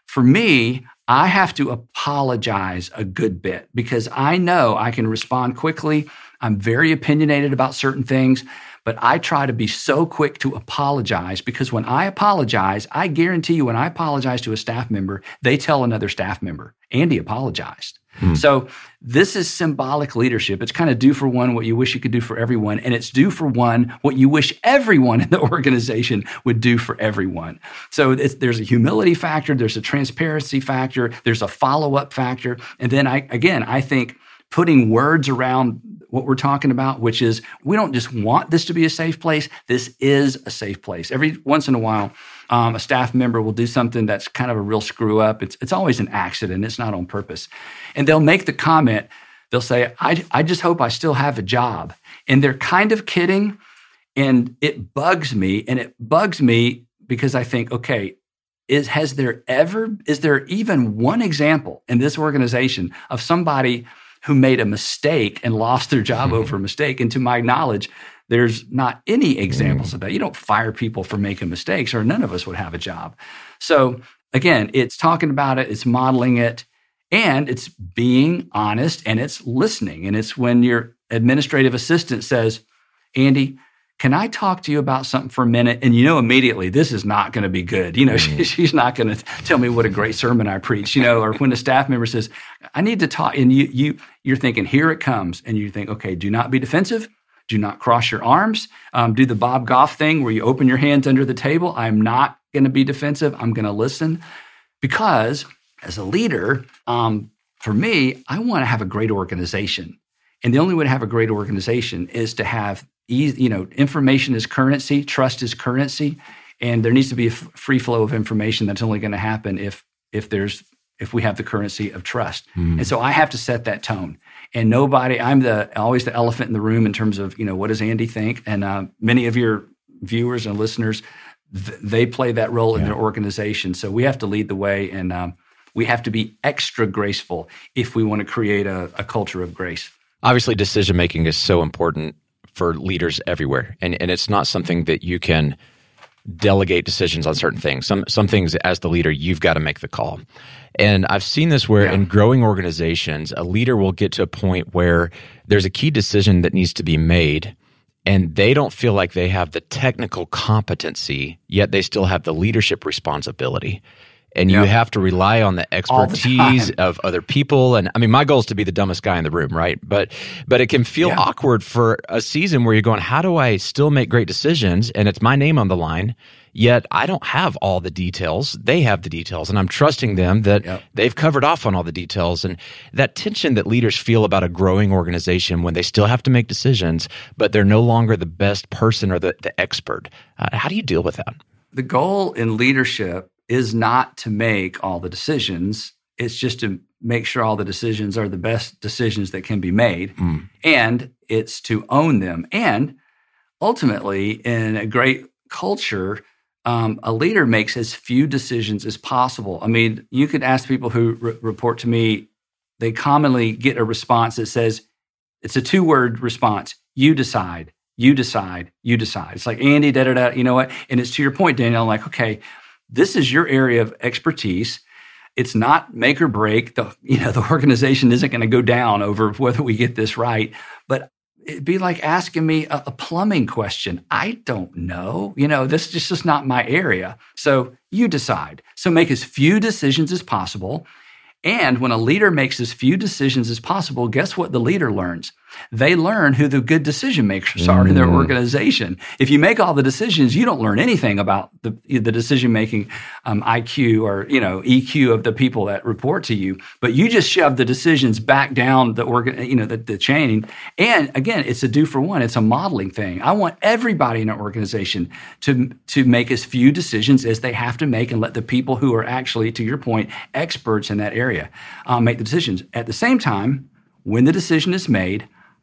for me, I have to apologize a good bit because I know I can respond quickly. I'm very opinionated about certain things, but I try to be so quick to apologize because when I apologize, I guarantee you when I apologize to a staff member, they tell another staff member, Andy apologized. Hmm. So this is symbolic leadership. It's kind of do for one what you wish you could do for everyone, and it's do for one what you wish everyone in the organization would do for everyone. So it's, there's a humility factor, there's a transparency factor, there's a follow-up factor, and then I again, I think putting words around what we're talking about, which is we don't just want this to be a safe place. This is a safe place. Every once in a while, um, a staff member will do something that's kind of a real screw up. It's it's always an accident. It's not on purpose. And they'll make the comment, they'll say, I, I just hope I still have a job. And they're kind of kidding. And it bugs me. And it bugs me because I think, okay, is has there ever, is there even one example in this organization of somebody who made a mistake and lost their job over a mistake? And to my knowledge, there's not any examples of that. You don't fire people for making mistakes, or none of us would have a job. So again, it's talking about it, it's modeling it, and it's being honest, and it's listening. And it's when your administrative assistant says, Andy, can I talk to you about something for a minute? And you know immediately this is not going to be good. You know, she, she's not going to tell me what a great sermon I preached, you know, or when a staff member says, I need to talk, and you, you, you're thinking, here it comes. And you think, okay, do not be defensive. Do not cross your arms. Um, do the Bob Goff thing where you open your hands under the table. I'm not going to be defensive. I'm going to listen. Because as a leader, um, for me, I want to have a great organization. And the only way to have a great organization is to have easy, you know, information is currency, trust is currency, and there needs to be a f- free flow of information that's only going to happen if if there's if we have the currency of trust. Mm. And so I have to set that tone. And nobody, I'm the always the elephant in the room in terms of, you know, what does Andy think? And uh, many of your viewers and listeners, th- they play that role yeah. in their organization. So we have to lead the way, and um, we have to be extra graceful if we want to create a, a culture of grace.
Obviously, decision-making is so important for leaders everywhere. And, and it's not something that you can delegate decisions on certain things. Some some things, as the leader, you've got to make the call. And I've seen this where yeah. in growing organizations, a leader will get to a point where there's a key decision that needs to be made, and they don't feel like they have the technical competency, yet they still have the leadership responsibility. And you yep. have to rely on the expertise the of other people. And I mean, my goal is to be the dumbest guy in the room, right? But but it can feel yeah. awkward for a season where you're going, how do I still make great decisions? And it's my name on the line, yet I don't have all the details. They have the details, and I'm trusting them that yep. they've covered off on all the details. And that tension that leaders feel about a growing organization when they still have to make decisions, but they're no longer the best person or the, the expert. Uh, how do you deal with that?
The goal in leadership is not to make all the decisions. It's just to make sure all the decisions are the best decisions that can be made. Mm. And it's to own them. And ultimately, in a great culture, um, a leader makes as few decisions as possible. I mean, you could ask people who re- report to me, they commonly get a response that says, it's a two-word response, you decide, you decide, you decide. It's like, Andy, da-da-da, you know what? And it's to your point, Daniel, I'm like, okay, this is your area of expertise. It's not make or break. The, you know, the organization isn't going to go down over whether we get this right. But it'd be like asking me a, a plumbing question. I don't know. You know, this is just, just not my area. So you decide. So make as few decisions as possible. And when a leader makes as few decisions as possible, guess what the leader learns? They learn who the good decision makers are mm. in their organization. If you make all the decisions, you don't learn anything about the the decision making um, I Q or you know E Q of the people that report to you. But you just shove the decisions back down the organ, you know, the, the chain. And again, it's a do for one. It's a modeling thing. I want everybody in an organization to to make as few decisions as they have to make, and let the people who are actually, to your point, experts in that area um, make the decisions. At the same time, when the decision is made,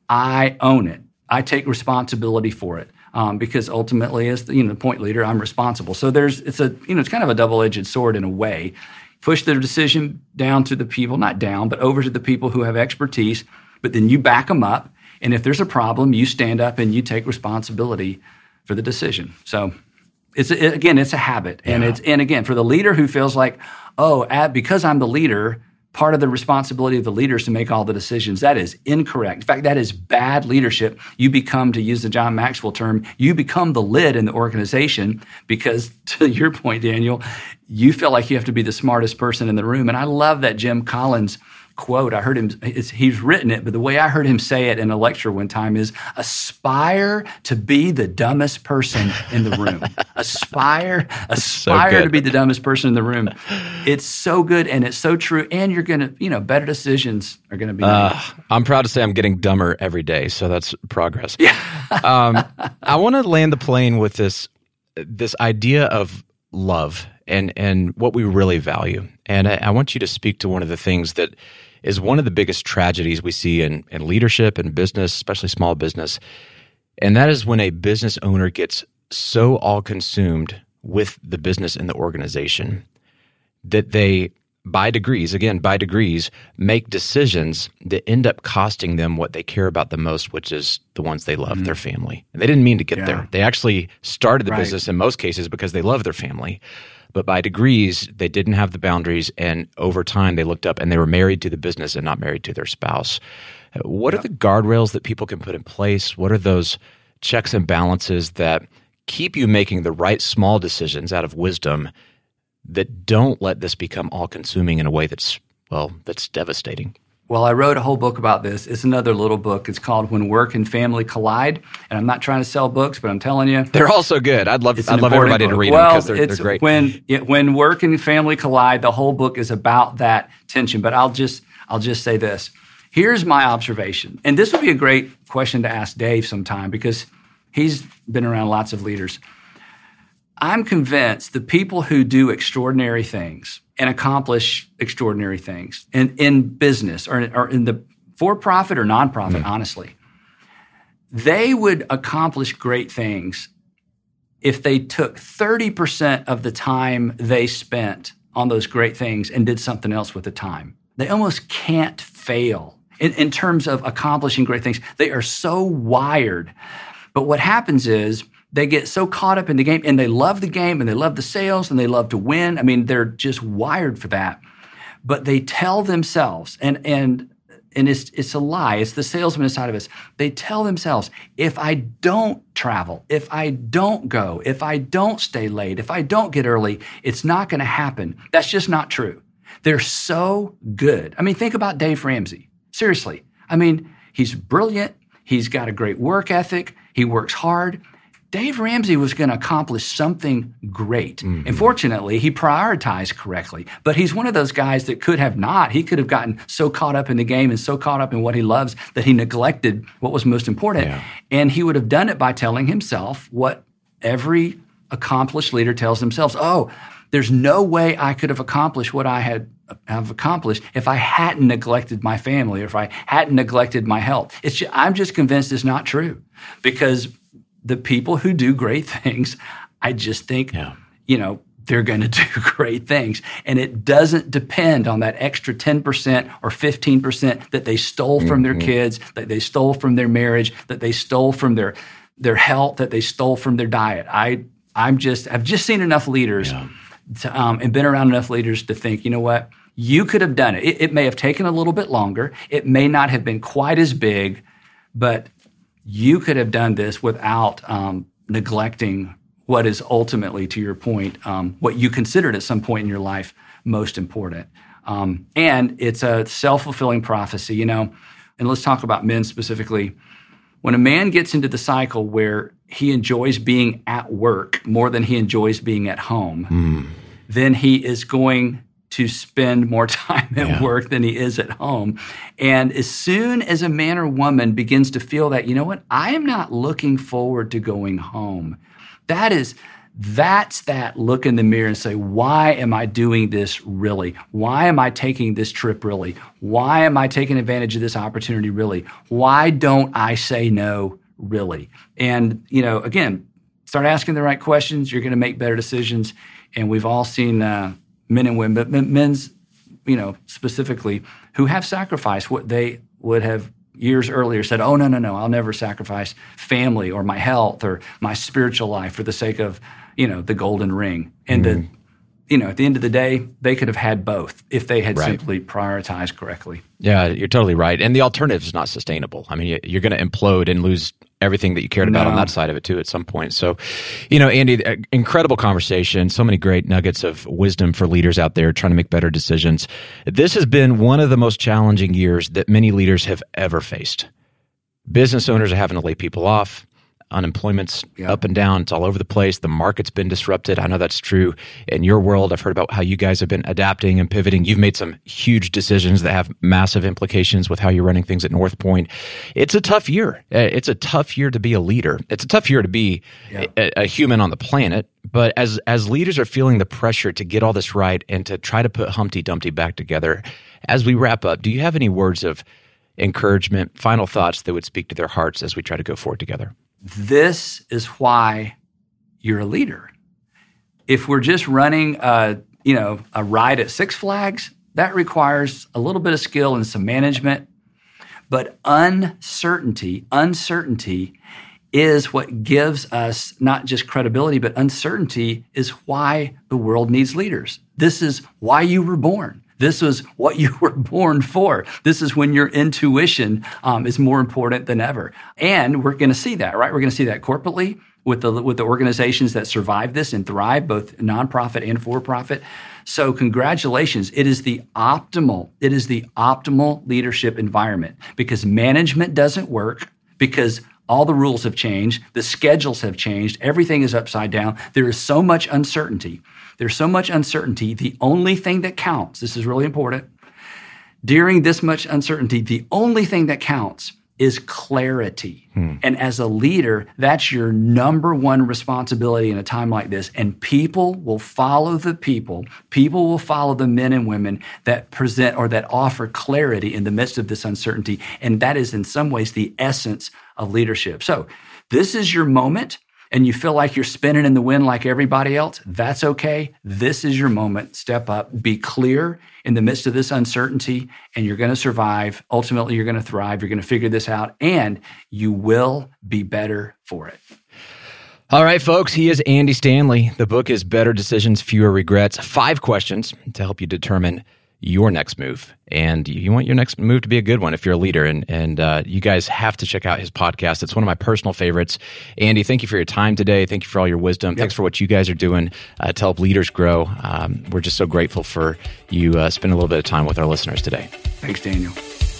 I own it. I take responsibility for it um, because ultimately, as the, you know, the point leader, I'm responsible. So there's it's a you know it's kind of a double-edged sword in a way. Push the decision down to the people, not down, but over to the people who have expertise. But then you back them up, and if there's a problem, you stand up and you take responsibility for the decision. So it's a, again, it's a habit, and yeah. it's and again for the leader who feels like oh, at, because I'm the leader, part of the responsibility of the leader is to make all the decisions. That is incorrect. In fact, that is bad leadership. You become, to use the John Maxwell term, you become the lid in the organization because, to your point, Daniel, you feel like you have to be the smartest person in the room. And I love that Jim Collins quote. I heard him, it's, he's written it, but the way I heard him say it in a lecture one time is, aspire to be the dumbest person in the room. aspire, aspire
so
to be the dumbest person in the room. It's so good and it's so true. And you're going to, you know, better decisions are going to be made.
Uh, I'm proud to say I'm getting dumber every day, so that's progress.
Yeah.
um, I want to land the plane with this, this idea of love and, and what we really value. And I, I want you to speak to one of the things that is one of the biggest tragedies we see in, in leadership and business, especially small business. And that is when a business owner gets so all-consumed with the business and the organization that they, by degrees, again, by degrees, make decisions that end up costing them what they care about the most, which is the ones they love, mm-hmm. their family. And they didn't mean to get
yeah.
there. They actually started the
right.
business in most cases because they love their family. But by degrees, they didn't have the boundaries, and over time, they looked up and they were married to the business and not married to their spouse. What yep. are the guardrails that people can put in place? What are those checks and balances that keep you making the right small decisions out of wisdom that don't let this become all-consuming in a way that's, well, that's devastating?
Well, I wrote a whole book about this. It's another little book. It's called When Work and Family Collide. And I'm not trying to sell books, but I'm telling you.
They're all so good. I'd love I'd love everybody
book.
to read
well,
them because they're,
it's
they're great.
When, when Work and Family Collide, the whole book is about that tension. But I'll just I'll just say this. Here's my observation. And this would be a great question to ask Dave sometime because he's been around lots of leaders. I'm convinced the people who do extraordinary things and accomplish extraordinary things in, in business or, or in the for-profit or nonprofit, mm. honestly, they would accomplish great things if they took thirty percent of the time they spent on those great things and did something else with the time. They almost can't fail in, in terms of accomplishing great things. They are so wired. But what happens is they get so caught up in the game and they love the game and they love the sales and they love to win. I mean, they're just wired for that. But they tell themselves, and and and it's it's a lie. It's the salesman inside of us. They tell themselves, if I don't travel, if I don't go, if I don't stay late, if I don't get early, it's not going to happen. That's just not true. They're so good. I mean, think about Dave Ramsey. Seriously. I mean, he's brilliant. He's got a great work ethic. He works hard. Dave Ramsey was going to accomplish something great. Mm-hmm. And fortunately, he prioritized correctly. But he's one of those guys that could have not. He could have gotten so caught up in the game and so caught up in what he loves that he neglected what was most important. Yeah. And he would have done it by telling himself what every accomplished leader tells themselves. Oh, there's no way I could have accomplished what I had have accomplished if I hadn't neglected my family or if I hadn't neglected my health. It's just, I'm just convinced it's not true because the people who do great things, I just think, yeah. you know, they're going to do great things. And it doesn't depend on that extra ten percent or fifteen percent that they stole from mm-hmm. their kids, that they stole from their marriage, that they stole from their their health, that they stole from their diet. I, I'm just, I've just seen enough leaders yeah. to, um, and been around enough leaders to think, you know what, you could have done it. it. It may have taken a little bit longer. It may not have been quite as big, but you could have done this without um, neglecting what is ultimately, to your point, um, what you considered at some point in your life most important. Um, and it's a self-fulfilling prophecy, you know. And let's talk about men specifically. When a man gets into the cycle where he enjoys being at work more than he enjoys being at home, mm. then he is going to spend more time at yeah. work than he is at home. And as soon as a man or woman begins to feel that, you know what, I am not looking forward to going home. That is, that's that look in the mirror and say, why am I doing this really? Why am I taking this trip really? Why am I taking advantage of this opportunity really? Why don't I say no really? And, you know, again, start asking the right questions. You're going to make better decisions. And we've all seen uh, men and women, but men's, you know, specifically, who have sacrificed what they would have years earlier said, oh, no, no, no, I'll never sacrifice family or my health or my spiritual life for the sake of, you know, the golden ring. And mm-hmm. the you know, at the end of the day, they could have had both if they had
Right.
simply prioritized correctly.
Yeah, you're totally right. And the alternative is not sustainable. I mean, you're going to implode and lose everything that you cared about
No.
on that side of it too at some point. So, you know, Andy, incredible conversation. So many great nuggets of wisdom for leaders out there trying to make better decisions. This has been one of the most challenging years that many leaders have ever faced. Business owners are having to lay people off. Unemployment's
Yeah.
up and down. It's all over the place. The market's been disrupted. I know that's true in your world. I've heard about how you guys have been adapting and pivoting. You've made some huge decisions that have massive implications with how you're running things at North Point. It's a tough year. Uh, It's a tough year to be a leader. It's a tough year to be
Yeah.
a, a human on the planet. But as as leaders are feeling the pressure to get all this right and to try to put Humpty Dumpty back together, as we wrap up, do you have any words of encouragement, final thoughts that would speak to their hearts as we try to go forward together?
This is why you're a leader. If we're just running a, you know, a ride at Six Flags, that requires a little bit of skill and some management. But uncertainty, uncertainty is what gives us not just credibility, but uncertainty is why the world needs leaders. This is why you were born. This is what you were born for. This is when your intuition um, is more important than ever. And we're going to see that, right? We're going to see that corporately with the with the organizations that survive this and thrive, both nonprofit and for-profit. So congratulations. It is the optimal, it is the optimal leadership environment because management doesn't work because all the rules have changed. The schedules have changed. Everything is upside down. There is so much uncertainty. There's so much uncertainty. The only thing that counts, this is really important, during this much uncertainty, the only thing that counts is clarity. Hmm. And as a leader, that's your number one responsibility in a time like this. And people will follow the people. People will follow the men and women that present or that offer clarity in the midst of this uncertainty. And that is in some ways the essence of leadership. So this is your moment. And you feel like you're spinning in the wind like everybody else, that's okay. This is your moment. Step up, be clear in the midst of this uncertainty, and you're going to survive. Ultimately, you're going to thrive. You're going to figure this out, and you will be better for it.
All right, folks, he is Andy Stanley. The book is Better Decisions, Fewer Regrets. Five questions to help you determine your next move. And you want your next move to be a good one if you're a leader. And and uh, you guys have to check out his podcast. It's one of my personal favorites. Andy, thank you for your time today. Thank you for all your wisdom. Yep. Thanks for what you guys are doing uh, to help leaders grow. Um, we're just so grateful for you uh, spending a little bit of time with our listeners today.
Thanks, Daniel.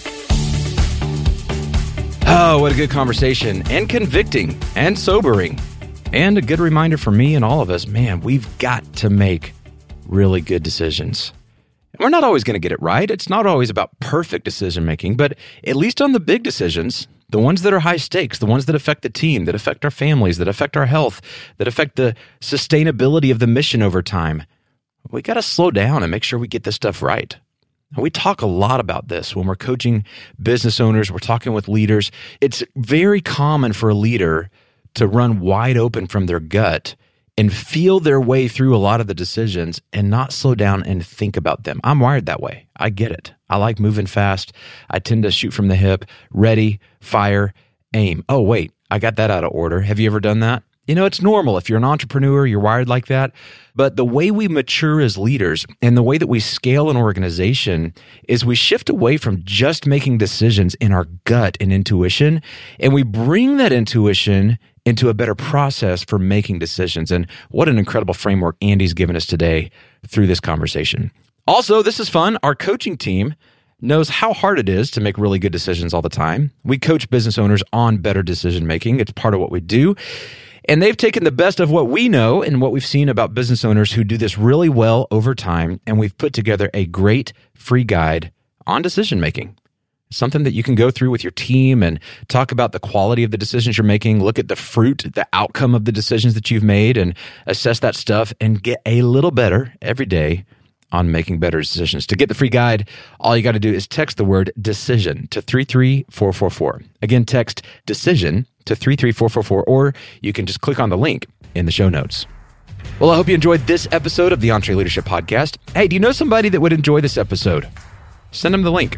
Oh, what a good conversation, and convicting and sobering, and a good reminder for me and all of us, man, we've got to make really good decisions. We're not always going to get it right. It's not always about perfect decision making, but at least on the big decisions, the ones that are high stakes, the ones that affect the team, that affect our families, that affect our health, that affect the sustainability of the mission over time, we got to slow down and make sure we get this stuff right. And we talk a lot about this when we're coaching business owners, we're talking with leaders. It's very common for a leader to run wide open from their gut and feel their way through a lot of the decisions and not slow down and think about them. I'm wired that way. I get it. I like moving fast. I tend to shoot from the hip, ready, fire, aim. Oh, wait, I got that out of order. Have you ever done that? You know, it's normal. If you're an entrepreneur, you're wired like that. But the way we mature as leaders and the way that we scale an organization is we shift away from just making decisions in our gut and intuition, and we bring that intuition into a better process for making decisions. And what an incredible framework Andy's given us today through this conversation. Also, this is fun. Our coaching team knows how hard it is to make really good decisions all the time. We coach business owners on better decision making. It's part of what we do. And they've taken the best of what we know and what we've seen about business owners who do this really well over time, and we've put together a great free guide on decision making. Something that you can go through with your team and talk about the quality of the decisions you're making, look at the fruit, the outcome of the decisions that you've made, and assess that stuff and get a little better every day on making better decisions. To get the free guide, all you got to do is text the word decision to three three four four four. Again, text decision to three three four four four, or you can just click on the link in the show notes. Well, I hope you enjoyed this episode of the EntreLeadership Podcast. Hey, do you know somebody that would enjoy this episode? Send them the link.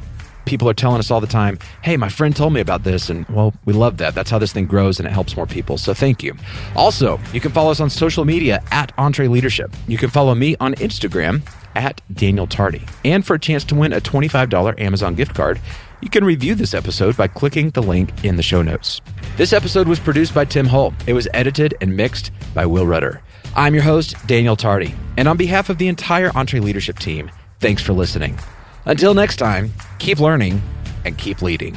people are telling us all the time, hey, my friend told me about this. And, well, we love that. That's how this thing grows and it helps more people. So thank you. Also, you can follow us on social media at EntreLeadership. You can follow me on Instagram at Daniel Tardy. And for a chance to win a twenty-five dollars Amazon gift card, you can review this episode by clicking the link in the show notes. This episode was produced by Tim Hull. It was edited and mixed by Will Rudder. I'm your host, Daniel Tardy. And on behalf of the entire EntreLeadership team, thanks for listening. Until next time, keep learning and keep leading.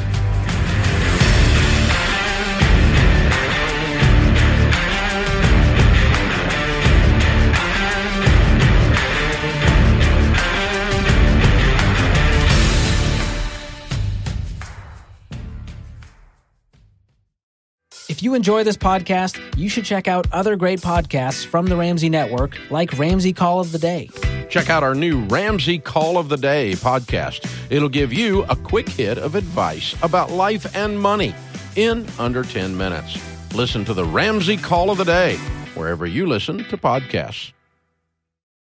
If you enjoy this podcast, you should check out other great podcasts from the Ramsey Network, like Ramsey Call of the Day.
Check out our new Ramsey Call of the Day podcast. It'll give you a quick hit of advice about life and money in under ten minutes. Listen to the Ramsey Call of the Day wherever you listen to podcasts.